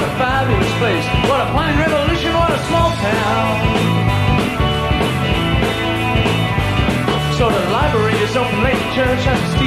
What a fabulous place. What a fine revolution. What a small town. So the library is open late. The church has a